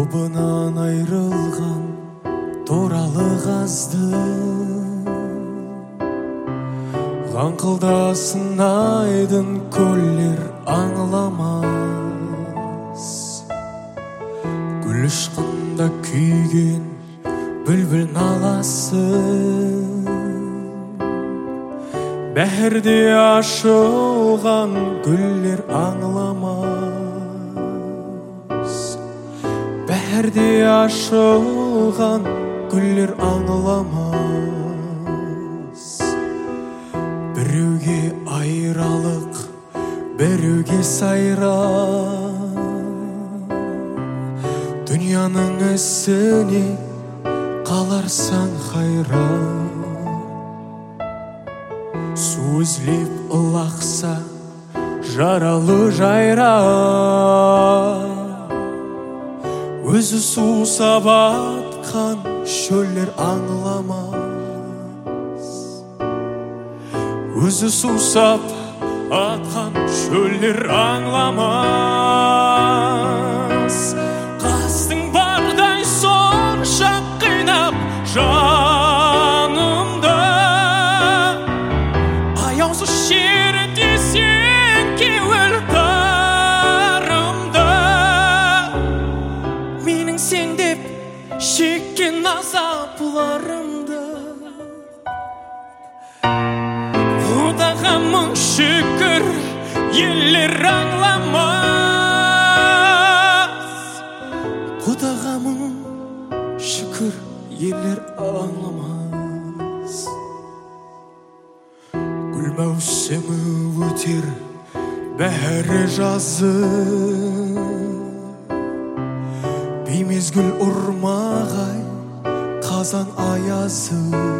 тобынан айрылған туралы қазды, қаңқылдасын айдын көллер аңламас. Гүл ұшқында күйген бүлбүл наласы, бәрде ашылған гүллер аңламас. Бәрде ашылған гүллер аңламас. Біреуге айралық, біреуге сайра, дүнияның ісіне қаларсаң хайра. Су ізлеп ылақса жаралы жайра, өзі сусап атқан шөллер аңламас. Өзі сусап атқан шөллер аңламас. Қастың бардай сонша қинап жанымды, аяусыз шертесең кеуіл тарымды. Менің сен деп шеккен азапларымды, Құдайға мың шүкір елер аңламас. Құдайға мың шүкір елер аңламас. Гүл мәусімі өтер бәрі жазы, беймезгіл ұрмағай қазан аязы.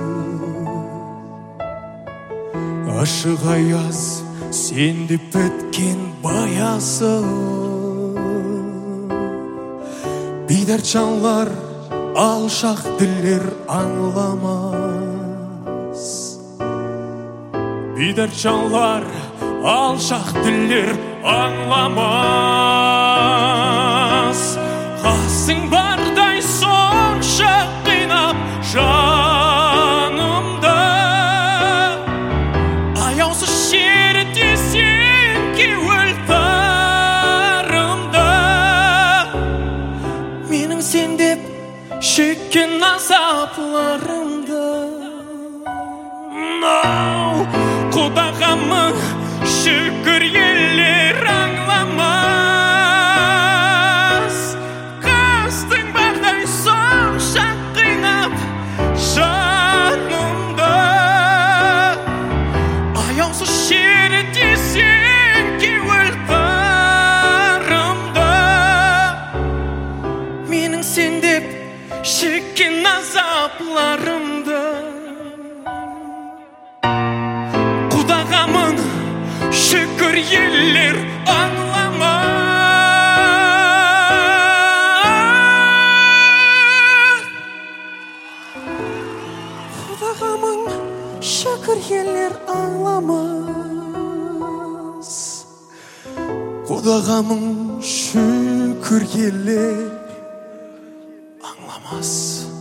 Ашық аяз сенде біткен баясы, бейдәрт жанлар алшақ ділер аңламас. Бейдәрт жанлар алшақ ділер аңламас. Қасың бардай сонша қинап жанымды, аяусыз шертесең кеуіл тарымды. Менің сен деп шеккен азапларымды, Құдайға мың шүкір елер аңламас. Қастың бардай сонша қинап жанымды, аяусыз шертесең кеуіл тарымды. Менің сен деп шеккен азапларымды, Құдайға мың шүкір елер аңламас. Құдайға мың шүкір елер аңламас. Құдайға мың шүкір елер аңламас.